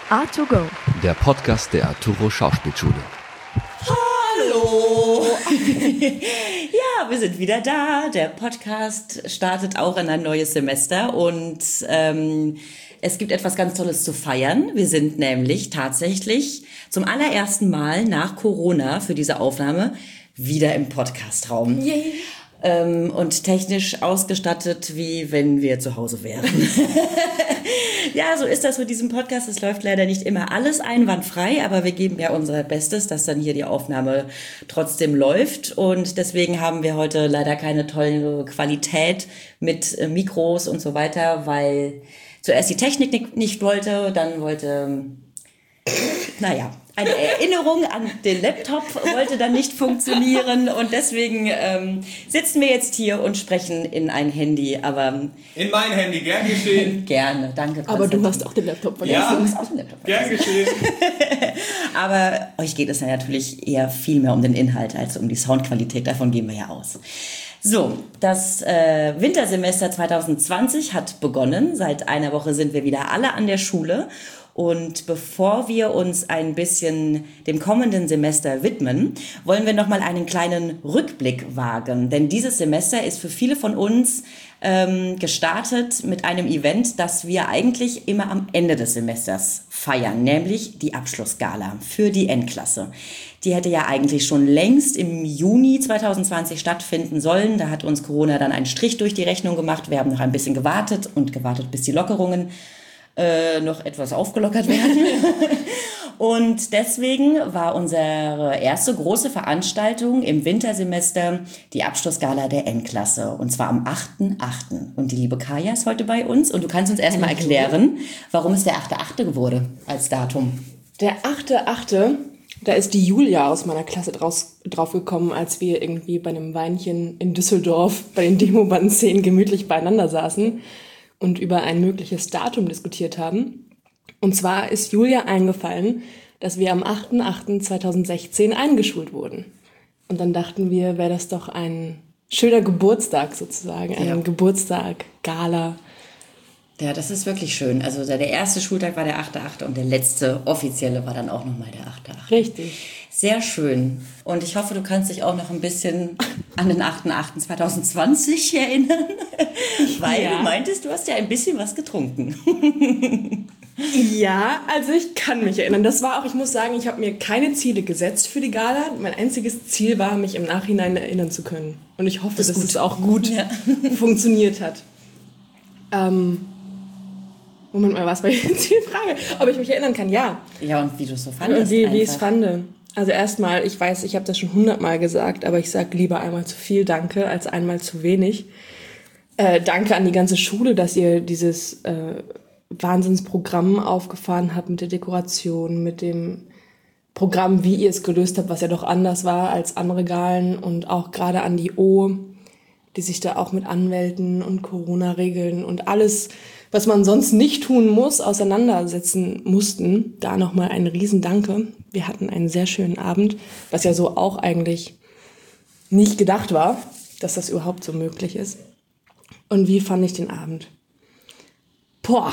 A2Go, der Podcast der Arturo Schauspielschule. Hallo! Ja, wir sind wieder da. Der Podcast startet auch in ein neues Semester und es gibt etwas ganz Tolles zu feiern. Wir sind nämlich tatsächlich zum allerersten Mal nach Corona für diese Aufnahme wieder im Podcastraum. Yay. Und technisch ausgestattet, wie wenn wir zu Hause wären. Ja, so ist das mit diesem Podcast. Es läuft leider nicht immer alles einwandfrei, aber wir geben ja unser Bestes, dass dann hier die Aufnahme trotzdem läuft. Und deswegen haben wir heute leider keine tolle Qualität mit Mikros und so weiter, weil zuerst die Technik nicht wollte, dann wollte, eine Erinnerung an den Laptop wollte dann nicht funktionieren und deswegen sitzen wir jetzt hier und sprechen in ein Handy, aber... In mein Handy, gern geschehen. Gerne, danke. Aber du hast auch den Laptop vergessen. Ja, Du hast auch den Laptop gern geschehen. Aber euch geht es ja natürlich eher viel mehr um den Inhalt als um die Soundqualität, davon gehen wir ja aus. So, das Wintersemester 2020 hat begonnen. Seit einer Woche sind wir wieder alle an der Schule. Und bevor wir uns ein bisschen dem kommenden Semester widmen, wollen wir nochmal einen kleinen Rückblick wagen. Denn dieses Semester ist für viele von uns gestartet mit einem Event, das wir eigentlich immer am Ende des Semesters feiern, nämlich die Abschlussgala für die Endklasse. Die hätte ja eigentlich schon längst im Juni 2020 stattfinden sollen. Da hat uns Corona dann einen Strich durch die Rechnung gemacht. Wir haben noch ein bisschen gewartet, bis die Lockerungen noch etwas aufgelockert werden. Und deswegen war unsere erste große Veranstaltung im Wintersemester die Abschlussgala der Endklasse. Und zwar am 8.8. Und die liebe Kaya ist heute bei uns. Und du kannst uns erstmal erklären, warum es der 8.8. wurde als Datum. Der 8.8., da ist die Julia aus meiner Klasse drauf gekommen, als wir irgendwie bei einem Weinchen in Düsseldorf bei den Demoband-Szenen gemütlich beieinander saßen und über ein mögliches Datum diskutiert haben. Und zwar ist Julia eingefallen, dass wir am 8.8.2016 eingeschult wurden. Und dann dachten wir, wäre das doch ein schöner Geburtstag sozusagen, ein Geburtstag, Gala. Ja, das ist wirklich schön. Also der erste Schultag war der 8.8. und der letzte offizielle war dann auch nochmal der 8.8. Richtig. Sehr schön. Und ich hoffe, du kannst dich auch noch ein bisschen an den 8.8.2020 erinnern, weil du meintest, du hast ja ein bisschen was getrunken. Ja, also ich kann mich erinnern. Das war auch, ich muss sagen, ich habe mir keine Ziele gesetzt für die Gala. Mein einziges Ziel war, mich im Nachhinein erinnern zu können. Und ich hoffe, dass es auch gut funktioniert hat. Moment mal, was war jetzt die Frage? Ob ich mich erinnern kann, ja. Ja, und wie du es so fandest. Und wie ich es fand. Also erstmal, ich weiß, ich habe das schon 100-mal gesagt, aber ich sage lieber einmal zu viel Danke als einmal zu wenig. Danke an die ganze Schule, dass ihr dieses Wahnsinnsprogramm aufgefahren habt mit der Dekoration, mit dem Programm, wie ihr es gelöst habt, was ja doch anders war als andere Galen, und auch gerade an die O, die sich da auch mit Anwälten und Corona-Regeln und alles, was man sonst nicht tun muss, auseinandersetzen mussten. Da nochmal ein Riesendanke. Wir hatten einen sehr schönen Abend, was ja so auch eigentlich nicht gedacht war, dass das überhaupt so möglich ist. Und wie fand ich den Abend? Boah!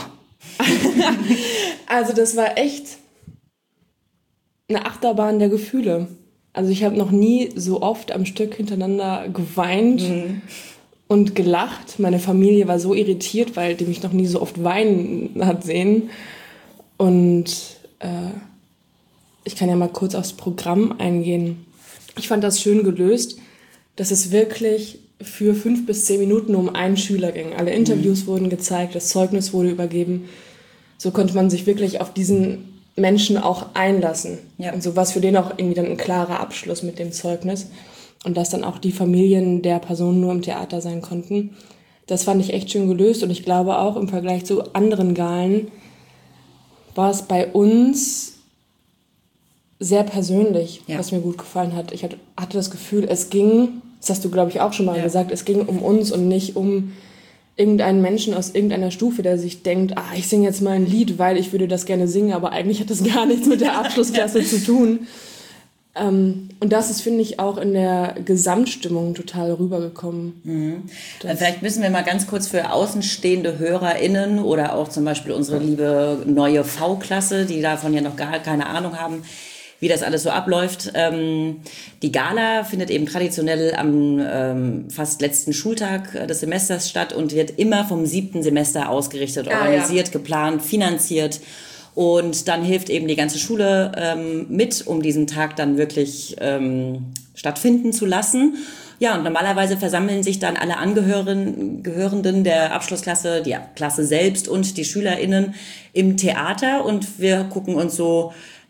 Also das war echt eine Achterbahn der Gefühle. Also ich habe noch nie so oft am Stück hintereinander geweint und gelacht. Meine Familie war so irritiert, weil die mich noch nie so oft weinen hat sehen. Und ich kann ja mal kurz aufs Programm eingehen. Ich fand das schön gelöst, dass es wirklich für 5 bis 10 Minuten um einen Schüler ging. Alle Interviews wurden gezeigt, das Zeugnis wurde übergeben. So konnte man sich wirklich auf diesen Menschen auch einlassen. Ja. Und so war es für den auch irgendwie dann ein klarer Abschluss mit dem Zeugnis. Und dass dann auch die Familien der Personen nur im Theater sein konnten. Das fand ich echt schön gelöst. Und ich glaube auch im Vergleich zu anderen Galen war es bei uns sehr persönlich, was mir gut gefallen hat. Ich hatte das Gefühl, es ging, das hast du, glaube ich, auch schon mal gesagt, es ging um uns und nicht um irgendeinen Menschen aus irgendeiner Stufe, der sich denkt, ich singe jetzt mal ein Lied, weil ich würde das gerne singen, aber eigentlich hat das gar nichts mit der Abschlussklasse zu tun. Und das ist, finde ich, auch in der Gesamtstimmung total rübergekommen. Vielleicht müssen wir mal ganz kurz für außenstehende HörerInnen oder auch zum Beispiel unsere liebe neue V-Klasse, die davon ja noch gar keine Ahnung haben, wie das alles so abläuft. Die Gala findet eben traditionell am fast letzten Schultag des Semesters statt und wird immer vom 7. Semester ausgerichtet, organisiert, geplant, finanziert. Und dann hilft eben die ganze Schule mit, um diesen Tag dann wirklich stattfinden zu lassen. Ja, und normalerweise versammeln sich dann alle Angehörenden der Abschlussklasse, die Klasse selbst und die SchülerInnen im Theater. Und wir gucken uns so,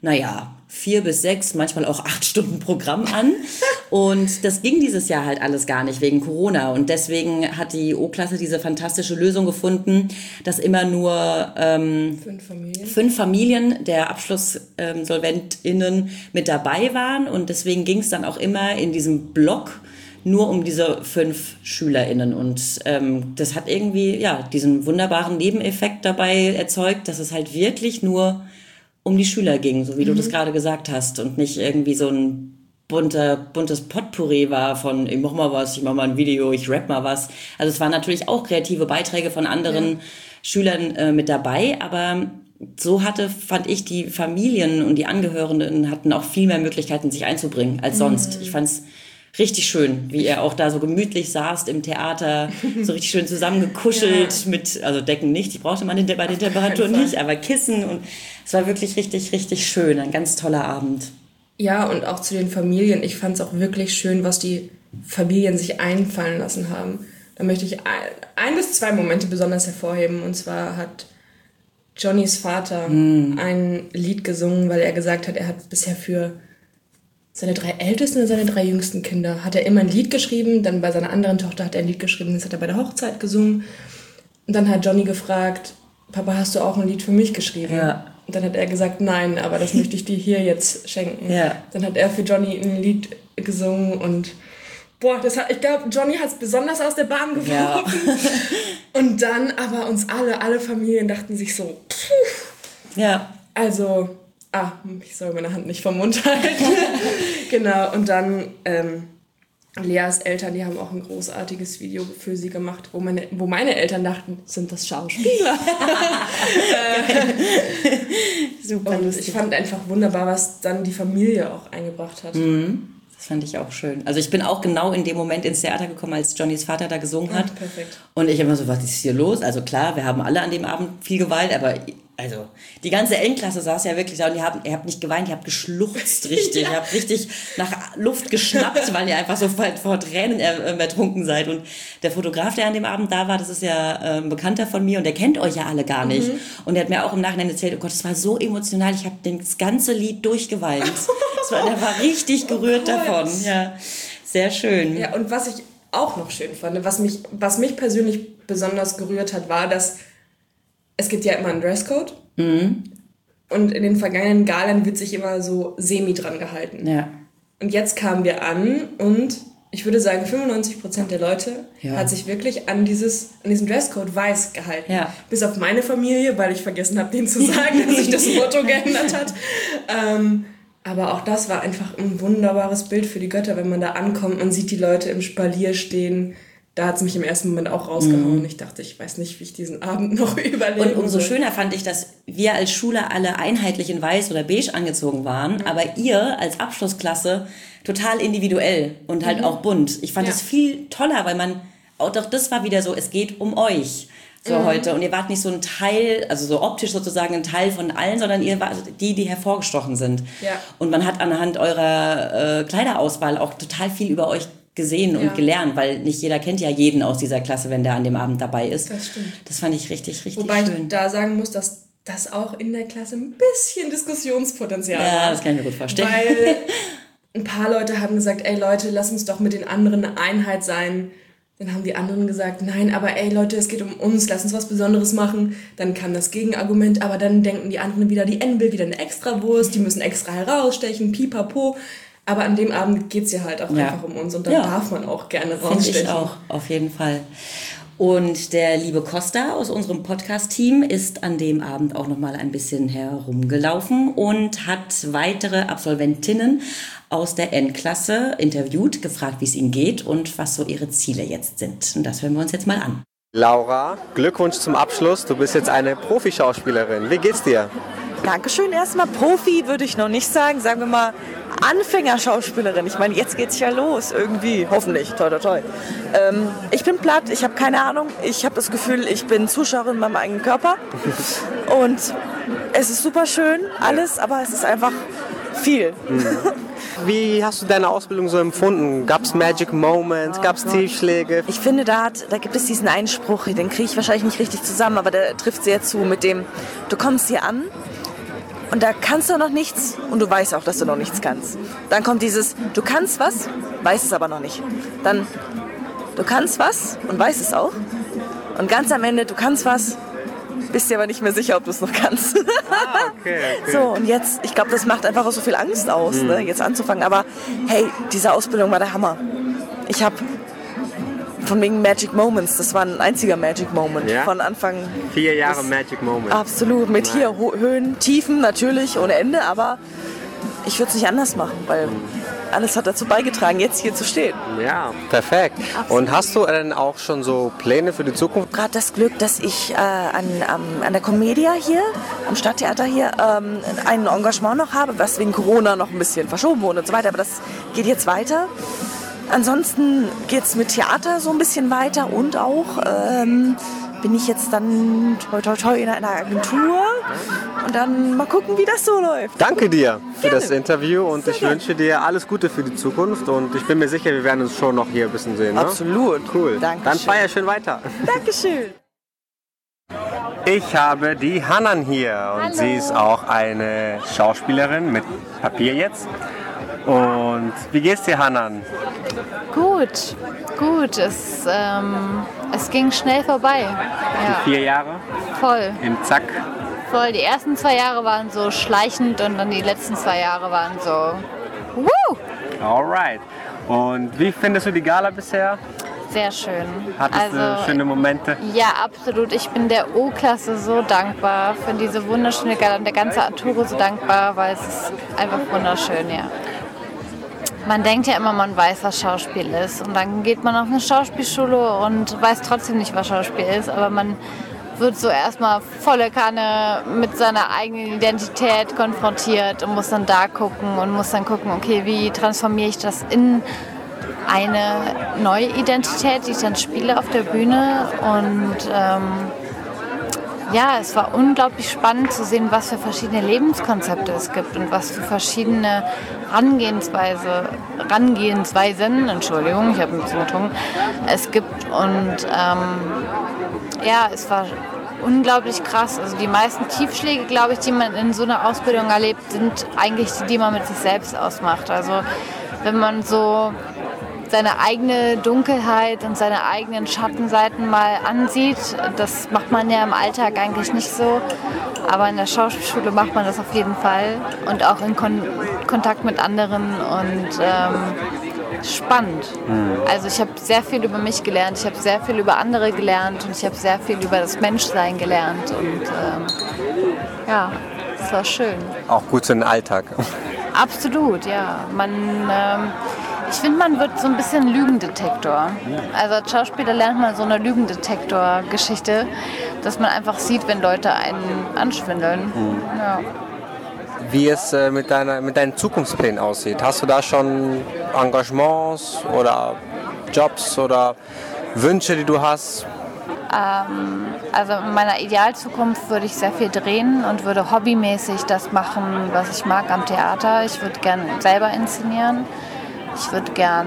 4 bis 6, manchmal auch 8 Stunden Programm an. Und das ging dieses Jahr halt alles gar nicht wegen Corona. Und deswegen hat die O-Klasse diese fantastische Lösung gefunden, dass immer nur 5 Familien der AbschlusssolventInnen mit dabei waren. Und deswegen ging es dann auch immer in diesem Block nur um diese 5 SchülerInnen. Und das hat irgendwie diesen wunderbaren Nebeneffekt dabei erzeugt, dass es halt wirklich nur um die Schüler ging, so wie du das gerade gesagt hast, und nicht irgendwie so ein buntes Potpourri war von, ich mach mal was, ich mach mal ein Video, ich rap mal was. Also es waren natürlich auch kreative Beiträge von anderen Schülern mit dabei, aber so fand ich, die Familien und die Angehörigen hatten auch viel mehr Möglichkeiten, sich einzubringen als sonst. Ich fand's richtig schön, wie ihr auch da so gemütlich saßt im Theater, so richtig schön zusammengekuschelt also Decken nicht, die brauchte man bei den Temperaturen nicht, aber Kissen, und es war wirklich richtig, richtig schön, ein ganz toller Abend. Ja, und auch zu den Familien, ich fand es auch wirklich schön, was die Familien sich einfallen lassen haben. Da möchte ich 1 bis 2 Momente besonders hervorheben, und zwar hat Johnnys Vater ein Lied gesungen, weil er gesagt hat, er hat bisher für seine 3 ältesten und seine 3 jüngsten Kinder hat er immer ein Lied geschrieben, dann bei seiner anderen Tochter hat er ein Lied geschrieben, das hat er bei der Hochzeit gesungen. Und dann hat Johnny gefragt, Papa, hast du auch ein Lied für mich geschrieben? Ja. Und dann hat er gesagt, nein, aber das möchte ich dir hier jetzt schenken. Ja. Dann hat er für Johnny ein Lied gesungen und ich glaube, Johnny hat es besonders aus der Bahn geworfen. Ja. Und dann aber uns alle Familien dachten sich so, Ja. Also, ich soll meine Hand nicht vom Mund halten. Genau, und dann Leas Eltern, die haben auch ein großartiges Video für sie gemacht, wo meine Eltern dachten, sind das Schauspieler? Super. Und ich fand einfach wunderbar, was dann die Familie auch eingebracht hat. Das fand ich auch schön. Also ich bin auch genau in dem Moment ins Theater gekommen, als Johnnys Vater da gesungen hat. Perfekt. Und ich immer so, was ist hier los? Also klar, wir haben alle an dem Abend viel geweint, aber also die ganze Endklasse saß ja wirklich da und ihr habt nicht geweint, ihr habt geschluchzt richtig. Ihr habt richtig nach Luft geschnappt, weil ihr einfach so vor Tränen ertrunken seid. Und der Fotograf, der an dem Abend da war, das ist ja ein Bekannter von mir und der kennt euch ja alle gar nicht. Und der hat mir auch im Nachhinein erzählt, oh Gott, das war so emotional, ich habe das ganze Lied durchgeweint. Der war richtig gerührt davon. Ja, sehr schön. Ja, und was ich auch noch schön fand, was mich persönlich besonders gerührt hat, war, dass es gibt ja immer einen Dresscode. Und in den vergangenen Galen wird sich immer so semi dran gehalten. Ja. Und jetzt kamen wir an und ich würde sagen, 95% der Leute hat sich wirklich an diesem Dresscode weiß gehalten. Ja. Bis auf meine Familie, weil ich vergessen habe, denen zu sagen, dass sich das Motto geändert hat. Aber auch das war einfach ein wunderbares Bild für die Götter, wenn man da ankommt, man sieht die Leute im Spalier stehen. Da hat es mich im ersten Moment auch rausgehauen. Ich dachte, ich weiß nicht, wie ich diesen Abend noch überlebe. Und umso schöner fand ich, dass wir als Schule alle einheitlich in weiß oder beige angezogen waren, aber ihr als Abschlussklasse total individuell und halt auch bunt. Ich fand das viel toller, weil auch das war wieder so, es geht um euch. So heute. Und ihr wart nicht so ein Teil, also so optisch sozusagen ein Teil von allen, sondern ihr wart die hervorgestochen sind. Ja. Und man hat anhand eurer Kleiderauswahl auch total viel über euch gesehen und gelernt, weil nicht jeder kennt ja jeden aus dieser Klasse, wenn der an dem Abend dabei ist. Das stimmt. Das fand ich richtig schön. Wobei ich da sagen muss, dass das auch in der Klasse ein bisschen Diskussionspotenzial hat. Ja, das kann ich mir gut vorstellen. Weil ein paar Leute haben gesagt, ey Leute, lass uns doch mit den anderen eine Einheit sein. Dann haben die anderen gesagt, nein, aber ey Leute, es geht um uns, lass uns was Besonderes machen. Dann kam das Gegenargument, aber dann denken die anderen wieder, die N will wieder eine Extrawurst, die müssen extra herausstechen, pipapo. Aber an dem Abend geht's ja halt auch einfach um uns und dann darf man auch gerne rausstechen. Finde ich auch, auf jeden Fall. Und der liebe Costa aus unserem Podcast-Team ist an dem Abend auch nochmal ein bisschen herumgelaufen und hat weitere Absolventinnen aus der N-Klasse interviewt, gefragt, wie es ihnen geht und was so ihre Ziele jetzt sind. Und das hören wir uns jetzt mal an. Laura, Glückwunsch zum Abschluss. Du bist jetzt eine Profischauspielerin. Wie geht's dir? Dankeschön. Erstmal Profi würde ich noch nicht sagen. Sagen wir mal Anfängerschauspielerin. Ich meine, jetzt geht's ja los irgendwie. Hoffentlich. Toi, toi, toi. Ich bin platt. Ich habe keine Ahnung. Ich habe das Gefühl, ich bin Zuschauerin in meinem eigenen Körper. Und es ist super schön, alles, aber es ist einfach viel. Wie hast du deine Ausbildung so empfunden? Gab es Magic Moments? Gab es Tiefschläge? Ich finde, da gibt es diesen Einspruch, den kriege ich wahrscheinlich nicht richtig zusammen, aber der trifft sehr zu mit dem, du kommst hier an und da kannst du noch nichts und du weißt auch, dass du noch nichts kannst. Dann kommt dieses, du kannst was, weißt es aber noch nicht. Dann, du kannst was und weißt es auch. Und ganz am Ende, du kannst was, bist dir aber nicht mehr sicher, ob du es noch kannst. Okay. So, und jetzt, ich glaube, das macht einfach auch so viel Angst aus, ne, jetzt anzufangen. Aber hey, diese Ausbildung war der Hammer. Ich habe von wegen Magic Moments, das war ein einziger Magic Moment von Anfang. 4 Jahre Magic Moment. Absolut, mit hier Höhen, Tiefen natürlich ohne Ende, aber ich würde es nicht anders machen, weil alles hat dazu beigetragen, jetzt hier zu stehen. Ja, perfekt. Absolut. Und hast du denn auch schon so Pläne für die Zukunft? Gerade das Glück, dass ich an der Comedia hier, am Stadttheater hier, ein Engagement noch habe, was wegen Corona noch ein bisschen verschoben wurde und so weiter, aber das geht jetzt weiter. Ansonsten geht es mit Theater so ein bisschen weiter und auch bin ich jetzt dann toi toi toi in einer Agentur und dann mal gucken, wie das so läuft. Danke dir für Gerne. das Interview und ich wünsche dir alles Gute für die Zukunft und ich bin mir sicher, wir werden uns schon noch hier ein bisschen sehen. Ne? Absolut. Cool. Dankeschön. Dann feier schön weiter. Dankeschön. Ich habe die Hanan hier und sie ist auch eine Schauspielerin mit Papier jetzt. Und wie geht's dir, Hanan? Gut. Es ging schnell vorbei. Ja. 4 Jahre? Voll. Im Zack? Voll. Die ersten 2 Jahre waren so schleichend und dann die letzten 2 Jahre waren so woo! Alright. Und wie findest du die Gala bisher? Sehr schön. Hattest du schöne Momente? Ja, absolut. Ich bin der O-Klasse so dankbar für diese wunderschöne Gala und der ganze Arturo so dankbar, weil es ist einfach wunderschön, ja. Man denkt ja immer, man weiß, was Schauspiel ist. Und dann geht man auf eine Schauspielschule und weiß trotzdem nicht, was Schauspiel ist. Aber man wird so erstmal volle Kanne mit seiner eigenen Identität konfrontiert und muss dann da gucken und muss dann gucken, okay, wie transformiere ich das in eine neue Identität, die ich dann spiele auf der Bühne. Und ja, es war unglaublich spannend zu sehen, was für verschiedene Lebenskonzepte es gibt und was für verschiedene Herangehensweisen, Entschuldigung, ich habe ein bisschen getrunken, es gibt. Und ja, es war unglaublich krass. Also die meisten Tiefschläge, glaube ich, die man in so einer Ausbildung erlebt, sind eigentlich die, die man mit sich selbst ausmacht. Also wenn man so seine eigene Dunkelheit und seine eigenen Schattenseiten mal ansieht. Das macht man ja im Alltag eigentlich nicht so, aber in der Schauspielschule macht man das auf jeden Fall und auch in Kontakt mit anderen und spannend. Also ich habe sehr viel über mich gelernt, ich habe sehr viel über andere gelernt und ich habe sehr viel über das Menschsein gelernt und ja, es war schön. Auch gut für den Alltag. Absolut, ja. Ich finde, man wird so ein bisschen Lügendetektor. Also als Schauspieler lernt man so eine Lügendetektor-Geschichte, dass man einfach sieht, wenn Leute einen anschwindeln. Ja. Wie es mit deinen Zukunftsplänen aussieht. Hast du da schon Engagements oder Jobs oder Wünsche, die du hast? Also in meiner Idealzukunft würde ich sehr viel drehen und würde hobbymäßig das machen, was ich mag am Theater. Ich würde gerne selber inszenieren. Ich würde gern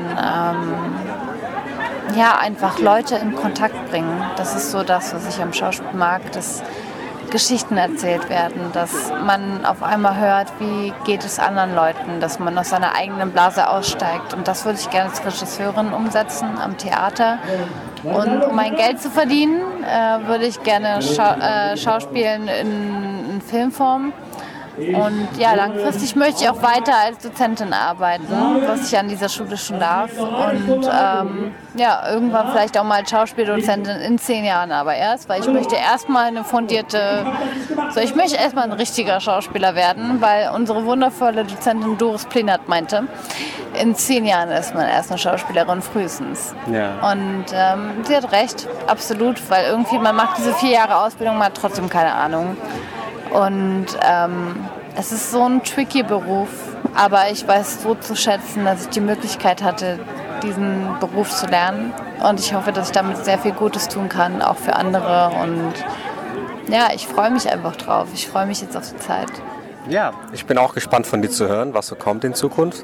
einfach Leute in Kontakt bringen. Das ist so das, was ich am Schauspiel mag, dass Geschichten erzählt werden, dass man auf einmal hört, wie geht es anderen Leuten, dass man aus seiner eigenen Blase aussteigt. Und das würde ich gerne als Regisseurin umsetzen am Theater. Und um mein Geld zu verdienen, würde ich gerne schauspielen in Filmform. Und ja, langfristig möchte ich auch weiter als Dozentin arbeiten, was ich an dieser Schule schon darf. Und ja, irgendwann vielleicht auch mal als Schauspieldozentin in 10 Jahren aber erst, weil ich möchte erstmal ich möchte erstmal ein richtiger Schauspieler werden, weil unsere wundervolle Dozentin Doris Plenert meinte, in 10 Jahren ist man erst eine Schauspielerin frühestens. Ja. Und sie hat recht, absolut, weil irgendwie man macht diese 4 Jahre Ausbildung, man hat trotzdem keine Ahnung. Und es ist so ein tricky Beruf, aber ich weiß so zu schätzen, dass ich die Möglichkeit hatte, diesen Beruf zu lernen. Und ich hoffe, dass ich damit sehr viel Gutes tun kann, auch für andere. Und ja, ich freue mich einfach drauf. Ich freue mich jetzt auf die Zeit. Ja, ich bin auch gespannt von dir zu hören, was so kommt in Zukunft.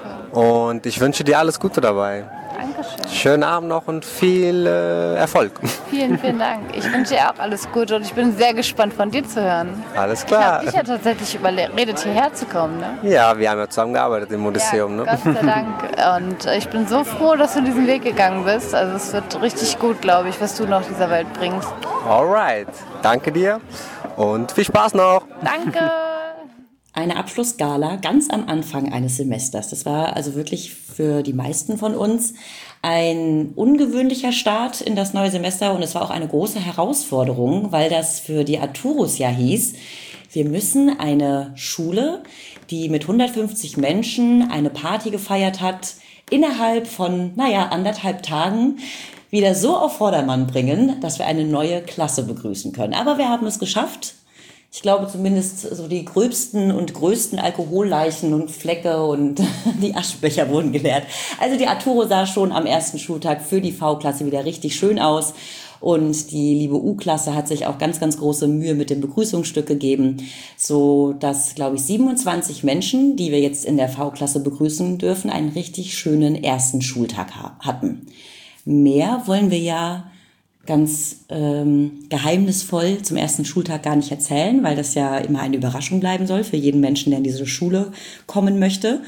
Und ich wünsche dir alles Gute dabei. Dankeschön. Schönen Abend noch und viel Erfolg. Vielen, vielen Dank. Ich wünsche dir auch alles Gute und ich bin sehr gespannt, von dir zu hören. Alles Ich klar. habe dich ja tatsächlich überredet, hierher zu kommen. Ne? Ja, wir haben ja zusammen gearbeitet im Odysseum. Ja, Ne? Gott sei Dank. Und ich bin so froh, dass du diesen Weg gegangen bist. Also es wird richtig gut, glaube ich, was du noch dieser Welt bringst. Alright, danke dir und viel Spaß noch. Danke. Eine Abschlussgala ganz am Anfang eines Semesters. Das war also wirklich für die meisten von uns ein ungewöhnlicher Start in das neue Semester und es war auch eine große Herausforderung, weil das für die Arturus ja hieß, wir müssen eine Schule, die mit 150 Menschen eine Party gefeiert hat, innerhalb von, 1,5 Tagen wieder so auf Vordermann bringen, dass wir eine neue Klasse begrüßen können. Aber wir haben es geschafft. Ich glaube zumindest so die gröbsten und größten Alkoholleichen und Flecke und die Aschenbecher wurden geleert. Also die Arturo sah schon am ersten Schultag für die V-Klasse wieder richtig schön aus. Und die liebe U-Klasse hat sich auch ganz, ganz große Mühe mit dem Begrüßungsstück gegeben, so dass, glaube ich, 27 Menschen, die wir jetzt in der V-Klasse begrüßen dürfen, einen richtig schönen ersten Schultag hatten. Mehr wollen wir ja ganz geheimnisvoll zum ersten Schultag gar nicht erzählen, weil das ja immer eine Überraschung bleiben soll für jeden Menschen, der in diese Schule kommen möchte.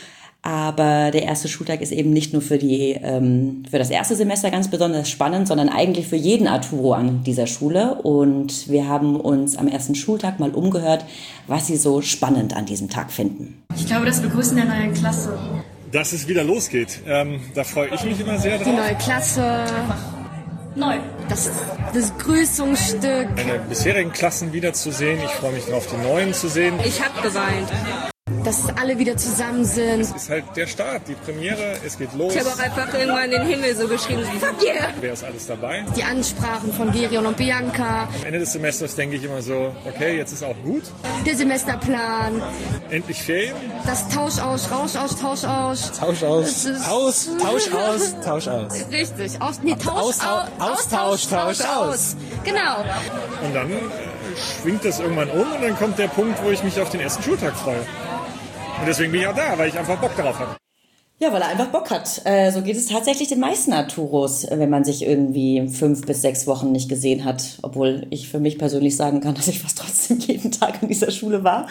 Aber der erste Schultag ist eben nicht nur für das erste Semester ganz besonders spannend, sondern eigentlich für jeden Arturo an dieser Schule. Und wir haben uns am ersten Schultag mal umgehört, was sie so spannend an diesem Tag finden. Ich glaube, das Begrüßen der neuen Klasse. Dass es wieder losgeht, da freue ich mich immer sehr drauf. Die neue Klasse. Neu. Das Begrüßungsstück. Meine bisherigen Klassen wiederzusehen. Ich freue mich darauf, die neuen zu sehen. Ich habe geweint. Dass alle wieder zusammen sind. Es ist halt der Start, die Premiere, es geht los. Ich habe auch einfach irgendwann den Himmel so geschrieben. Fuck yeah! Wer ist alles dabei? Die Ansprachen von Gerion und Bianca. Am Ende des Semesters denke ich immer so, okay, jetzt ist auch gut. Der Semesterplan. Endlich Ferien. Das Tausch aus, Rausch aus, Tausch aus. Tausch aus, Tausch aus, Tausch aus. Richtig. Austausch aus. Genau. Und dann schwingt das irgendwann um und dann kommt der Punkt, wo ich mich auf den ersten Schultag freue. Und deswegen bin ich auch da, weil ich einfach Bock darauf habe. Ja, weil er einfach Bock hat. So geht es tatsächlich den meisten Arturos, wenn man sich irgendwie 5 bis 6 Wochen nicht gesehen hat. Obwohl ich für mich persönlich sagen kann, dass ich fast trotzdem jeden Tag in dieser Schule war.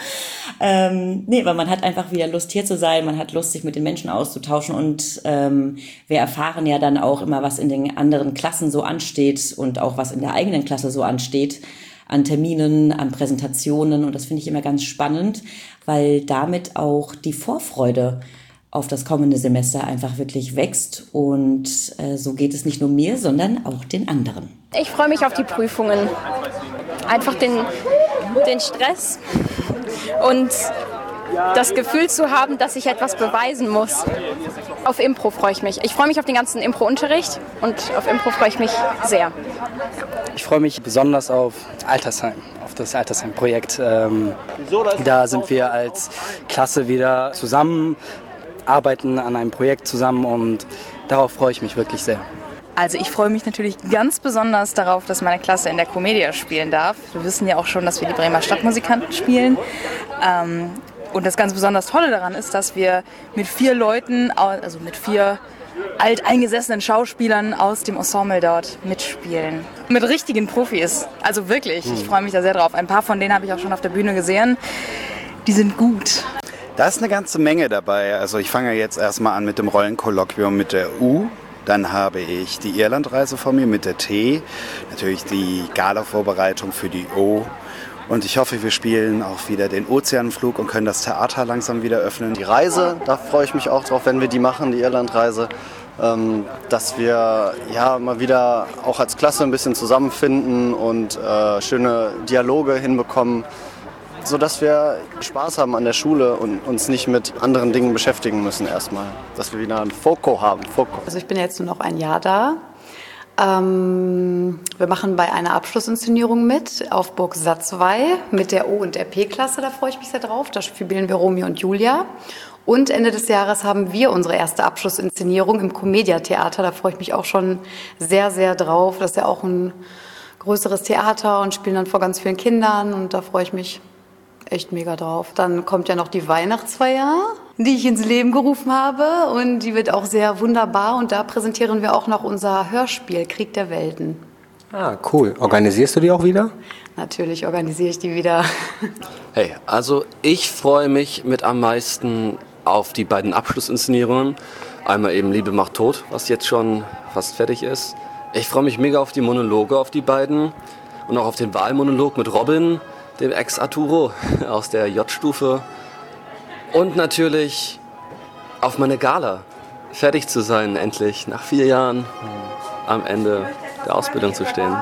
Weil man hat einfach wieder Lust, hier zu sein. Man hat Lust, sich mit den Menschen auszutauschen. Und wir erfahren ja dann auch immer, was in den anderen Klassen so ansteht und auch was in der eigenen Klasse so ansteht. An Terminen, an Präsentationen. Und das finde ich immer ganz spannend, weil damit auch die Vorfreude auf das kommende Semester einfach wirklich wächst. Und so geht es nicht nur mir, sondern auch den anderen. Ich freue mich auf die Prüfungen. Einfach den Stress und das Gefühl zu haben, dass ich etwas beweisen muss. Auf Impro freue ich mich. Ich freue mich auf den ganzen Impro-Unterricht und auf Impro freue ich mich sehr. Ich freue mich besonders auf Altersheim, auf das Altersheim-Projekt. Da sind wir als Klasse wieder zusammen, arbeiten an einem Projekt zusammen und darauf freue ich mich wirklich sehr. Also ich freue mich natürlich ganz besonders darauf, dass meine Klasse in der Commedia spielen darf. Wir wissen ja auch schon, dass wir die Bremer Stadtmusikanten spielen. Und das ganz besonders Tolle daran ist, dass wir mit 4 Leuten, also mit 4 alteingesessenen Schauspielern aus dem Ensemble dort mitspielen. Mit richtigen Profis. Also wirklich, ich freue mich da sehr drauf. Ein paar von denen habe ich auch schon auf der Bühne gesehen. Die sind gut. Da ist eine ganze Menge dabei. Also ich fange jetzt erstmal an mit dem Rollenkolloquium mit der U. Dann habe ich die Irlandreise vor mir mit der T. Natürlich die Gala-Vorbereitung für die O. Und ich hoffe, wir spielen auch wieder den Ozeanflug und können das Theater langsam wieder öffnen. Die Reise, da freue ich mich auch drauf, wenn wir die machen, die Irlandreise. Dass wir mal wieder auch als Klasse ein bisschen zusammenfinden und schöne Dialoge hinbekommen, sodass wir Spaß haben an der Schule und uns nicht mit anderen Dingen beschäftigen müssen erstmal. Dass wir wieder ein Foco haben. Also ich bin jetzt nur noch ein Jahr da. Wir machen bei einer Abschlussinszenierung mit auf Burg Satzwey mit der O- und der P-Klasse, da freue ich mich sehr drauf. Da spielen wir Romeo und Julia. Und Ende des Jahres haben wir unsere erste Abschlussinszenierung im Comedia-Theater. Da freue ich mich auch schon sehr, sehr drauf. Das ist ja auch ein größeres Theater und spielen dann vor ganz vielen Kindern. Und da freue ich mich echt mega drauf. Dann kommt ja noch die Weihnachtsfeier, die ich ins Leben gerufen habe. Und die wird auch sehr wunderbar. Und da präsentieren wir auch noch unser Hörspiel Krieg der Welten. Ah, cool. Organisierst du die auch wieder? Natürlich organisiere ich die wieder. Hey, also ich freue mich mit am meisten auf die beiden Abschlussinszenierungen. Einmal eben Liebe macht tot, was jetzt schon fast fertig ist. Ich freue mich mega auf die Monologe, auf die beiden. Und auch auf den Wahlmonolog mit Robin, dem Ex-Arturo aus der J-Stufe. Und natürlich auf meine Gala. Fertig zu sein, endlich, nach 4 Jahren am Ende der Ausbildung zu stehen.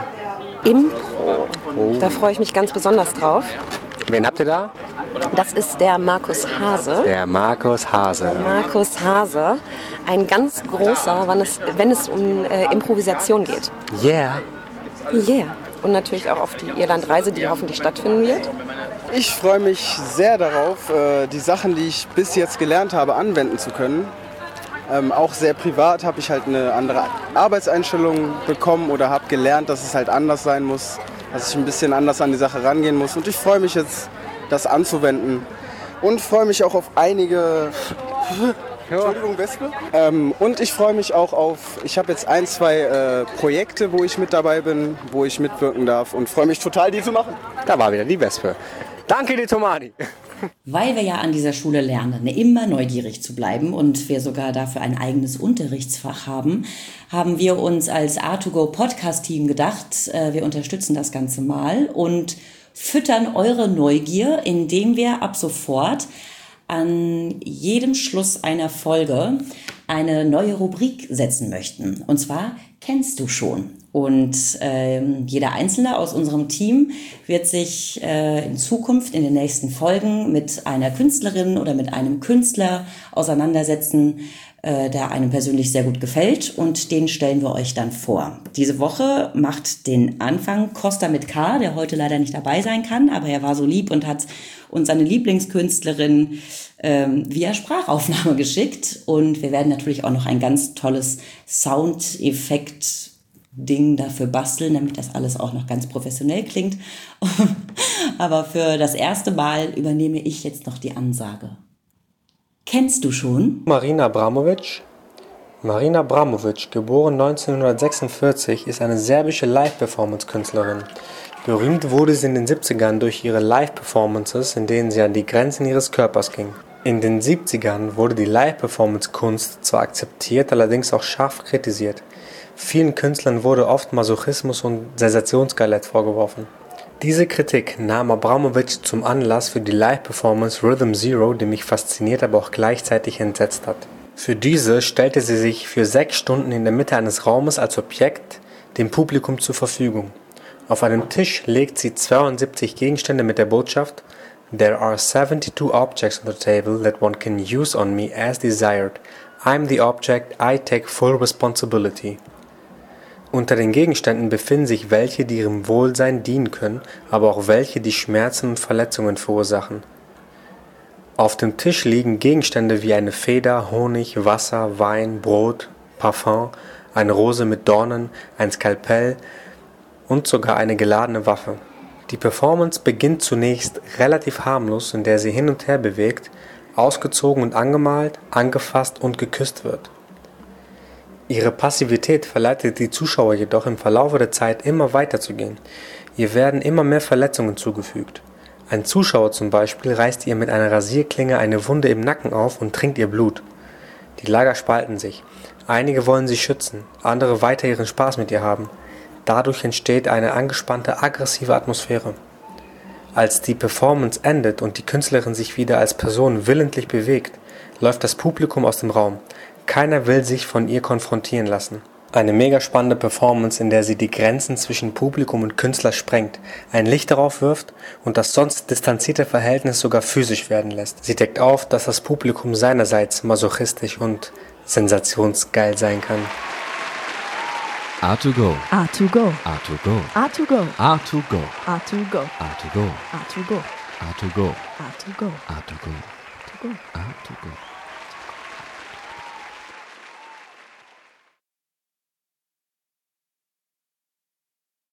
Impro. Da freue ich mich ganz besonders drauf. Wen habt ihr da? Das ist der Markus Hase. Der Markus Hase. Markus Hase, ein ganz großer, wenn es um Improvisation geht. Yeah. Yeah. Und natürlich auch auf die Irlandreise, die hoffentlich stattfinden wird. Ich freue mich sehr darauf, die Sachen, die ich bis jetzt gelernt habe, anwenden zu können. Auch sehr privat habe ich halt eine andere Arbeitseinstellung bekommen oder habe gelernt, dass es halt anders sein muss, dass ich ein bisschen anders an die Sache rangehen muss. Und ich freue mich jetzt, das anzuwenden. Und freue mich auch auf einige... Entschuldigung, Wespe. Und ich freue mich auch auf... Ich habe jetzt 1, 2 Projekte, wo ich mit dabei bin, wo ich mitwirken darf und freue mich total, die zu machen. Da war wieder die Wespe. Danke, die Tomani. Weil wir ja an dieser Schule lernen, immer neugierig zu bleiben und wir sogar dafür ein eigenes Unterrichtsfach haben, haben wir uns als A2Go Podcast-Team gedacht, wir unterstützen das Ganze mal und füttern eure Neugier, indem wir ab sofort an jedem Schluss einer Folge eine neue Rubrik setzen möchten. Und zwar kennst du schon. Und jeder Einzelne aus unserem Team wird sich in Zukunft in den nächsten Folgen mit einer Künstlerin oder mit einem Künstler auseinandersetzen, der einem persönlich sehr gut gefällt. Und den stellen wir euch dann vor. Diese Woche macht den Anfang Costa mit K, der heute leider nicht dabei sein kann, aber er war so lieb und hat uns seine Lieblingskünstlerin via Sprachaufnahme geschickt. Und wir werden natürlich auch noch ein ganz tolles Soundeffekt-Ding dafür basteln, damit das alles auch noch ganz professionell klingt. Aber für das erste Mal übernehme ich jetzt noch die Ansage. Kennst du schon? Marina Abramovic. Marina Abramovic, geboren 1946, ist eine serbische Live-Performance-Künstlerin. Berühmt wurde sie in den 70ern durch ihre Live-Performances, in denen sie an die Grenzen ihres Körpers ging. In den 70ern wurde die Live-Performance-Kunst zwar akzeptiert, allerdings auch scharf kritisiert. Vielen Künstlern wurde oft Masochismus und Sensationsgeilheit vorgeworfen. Diese Kritik nahm Abramovic zum Anlass für die Live-Performance Rhythm Zero, die mich fasziniert, aber auch gleichzeitig entsetzt hat. Für diese stellte sie sich für 6 Stunden in der Mitte eines Raumes als Objekt dem Publikum zur Verfügung. Auf einem Tisch legt sie 72 Gegenstände mit der Botschaft "There are 72 objects on the table that one can use on me as desired. I'm the object, I take full responsibility." Unter den Gegenständen befinden sich welche, die ihrem Wohlsein dienen können, aber auch welche, die Schmerzen und Verletzungen verursachen. Auf dem Tisch liegen Gegenstände wie eine Feder, Honig, Wasser, Wein, Brot, Parfum, eine Rose mit Dornen, ein Skalpell und sogar eine geladene Waffe. Die Performance beginnt zunächst relativ harmlos, in der sie hin und her bewegt, ausgezogen und angemalt, angefasst und geküsst wird. Ihre Passivität verleitet die Zuschauer jedoch im Verlauf der Zeit immer weiter zu gehen. Ihr werden immer mehr Verletzungen zugefügt. Ein Zuschauer zum Beispiel reißt ihr mit einer Rasierklinge eine Wunde im Nacken auf und trinkt ihr Blut. Die Lager spalten sich. Einige wollen sie schützen, andere weiter ihren Spaß mit ihr haben. Dadurch entsteht eine angespannte, aggressive Atmosphäre. Als die Performance endet und die Künstlerin sich wieder als Person willentlich bewegt, läuft das Publikum aus dem Raum. Keiner will sich von ihr konfrontieren lassen. Eine mega spannende Performance, in der sie die Grenzen zwischen Publikum und Künstler sprengt, ein Licht darauf wirft und das sonst distanzierte Verhältnis sogar physisch werden lässt. Sie deckt auf, dass das Publikum seinerseits masochistisch und sensationsgeil sein kann. A2Go. A2Go. A2Go. A2Go. A2Go. A2Go. A2Go. A2Go. A2Go. A2Go. A2Go. A2Go.